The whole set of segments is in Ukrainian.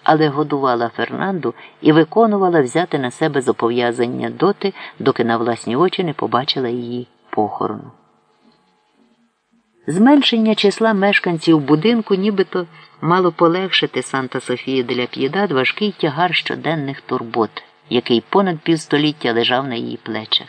але годувала Фернанду і виконувала взяти на себе зобов'язання доти, доки на власні очі не побачила її похорону. Зменшення числа мешканців будинку нібито мало полегшити Санта-Софія-дель-П'єдад важкий тягар щоденних турбот, який понад півстоліття лежав на її плечах.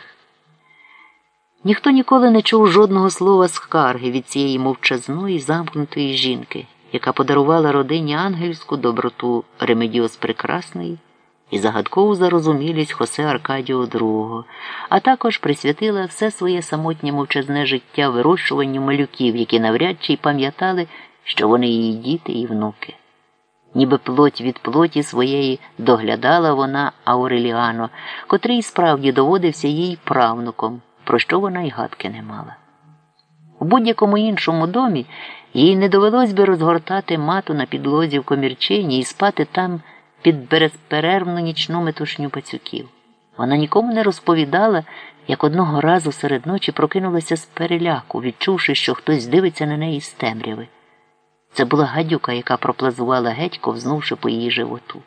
Ніхто ніколи не чув жодного слова скарги від цієї мовчазної, замкнутої жінки, яка подарувала родині ангельську доброту Ремедіос Прекрасної і загадкову зарозумілість Хосе Аркадіо II, а також присвятила все своє самотнє мовчазне життя вирощуванню малюків, які навряд чи й пам'ятали, що вони її діти і внуки. Ніби плоть від плоті своєї доглядала вона Ауреліано, котрий справді доводився їй правнуком, про що вона й гадки не мала. У будь-якому іншому домі їй не довелось би розгортати мату на підлозі в комірчині і спати там під безперервну нічну метушню пацюків. Вона нікому не розповідала, як одного разу серед ночі прокинулася з переляку, відчувши, що хтось дивиться на неї з темряви. Це була гадюка, яка проплазувала геть, ковзнувши по її животу.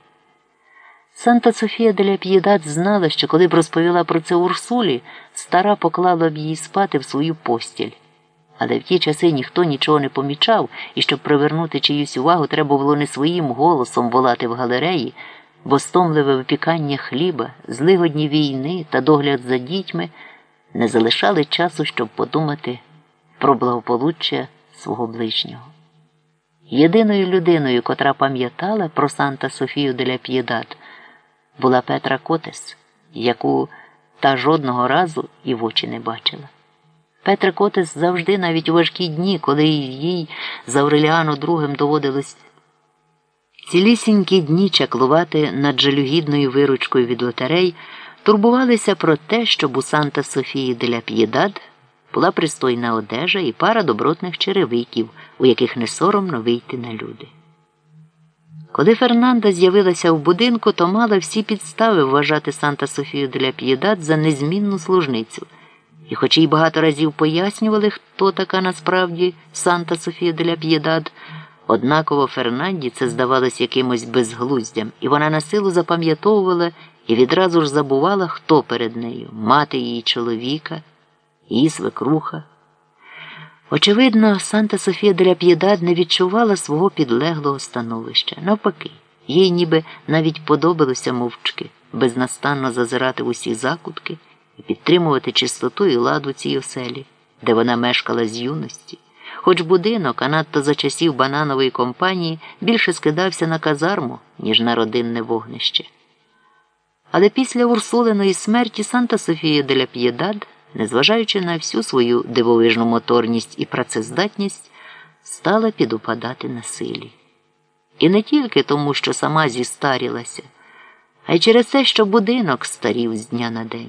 Санта-Софія-дель-П'єдад знала, що коли б розповіла про це Урсулі, стара поклала б її спати в свою постіль. Але в ті часи ніхто нічого не помічав, і щоб привернути чиюсь увагу, треба було не своїм голосом волати в галереї, бо стомливе випікання хліба, злигодні війни та догляд за дітьми не залишали часу, щоб подумати про благополуччя свого ближнього. Єдиною людиною, котра пам'ятала про Санта-Софію-дель-П'єдад, була Петра Котес, яку та жодного разу і в очі не бачила. Петра Котес завжди, навіть у важкі дні, коли їй з Ауреліано II доводилось цілісінькі дні чаклувати над жалюгідною виручкою від лотерей, турбувалися про те, щоб у Санта-Софії-дель-П'єдад була пристойна одежа і пара добротних черевиків, у яких не соромно вийти на люди. Коли Фернанда з'явилася в будинку, то мала всі підстави вважати Санта-Софію-дель-П'єдад за незмінну служницю. І хоч їй багато разів пояснювали, хто така насправді Санта-Софія-дель-П'єдад, однаково Фернанді це здавалось якимось безглуздям, і вона на силу запам'ятовувала і відразу ж забувала, хто перед нею – мати її чоловіка, її свекруха. Очевидно, Санта-Софія-дель-П'єдад не відчувала свого підлеглого становища. Навпаки, їй ніби навіть подобалося мовчки, безнастанно зазирати в усі закутки і підтримувати чистоту і ладу цій оселі, де вона мешкала з юності. Хоч будинок, а надто за часів бананової компанії, більше скидався на казарму, ніж на родинне вогнище. Але після Урсулиної смерті Санта-Софія-дель-П'єдад, незважаючи на всю свою дивовижну моторність і працездатність, стала підупадати на силі. І не тільки тому, що сама зістарілася, а й через те, що будинок старів з дня на день.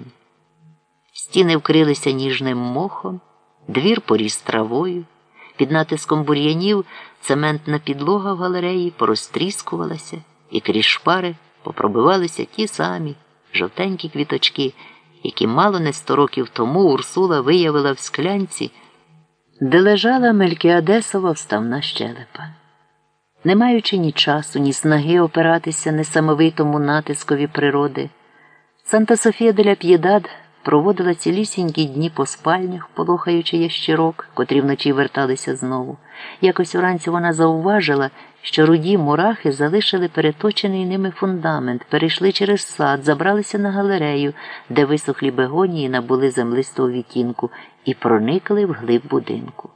Стіни вкрилися ніжним мохом, двір поріс травою, під натиском бур'янів цементна підлога в галереї порозтріскувалася, і крізь шпари попробивалися ті самі жовтенькі квіточки, які мало не 100 років тому Урсула виявила в склянці, де лежала Мелькіадесова вставна щелепа. Не маючи ні часу, ні снаги опиратися несамовитому натискові природи, Санта-Софія-дель-П'єдад проводила цілісінькі дні по спальнях, полохаючи ящірок, котрі вночі верталися знову. Якось уранці вона зауважила, що руді мурахи залишили переточений ними фундамент, перейшли через сад, забралися на галерею, де висохлі бегонії набули землистого відтінку, і проникли вглиб будинку.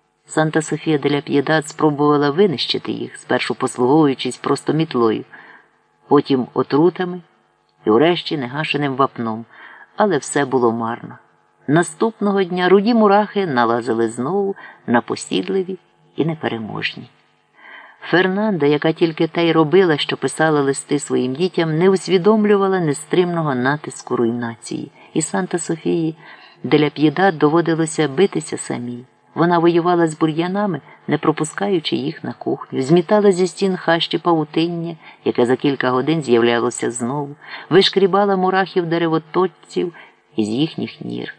Санта-Софія-дель-П'єдад спробувала винищити їх, спершу послуговуючись просто мітлою, потім отрутами і врешті негашеним вапном. Але все було марно. Наступного дня руді мурахи налазили знову, напосідливі і непереможні. Фернанда, яка тільки те й робила, що писала листи своїм дітям, не усвідомлювала нестримного натиску руйнації. І Санта-Софії дель-П'єдад доводилося битися самій. Вона воювала з бур'янами, не пропускаючи їх на кухню, змітала зі стін хащі павутиння, яке за кілька годин з'являлося знову, вишкрібала мурахів деревоточців із їхніх нір.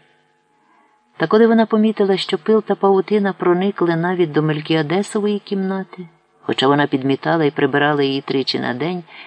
Та коли вона помітила, що пил та павутина проникли навіть до Мелькіадесової кімнати, Хоча вона підмітала і прибирала її тричі на день,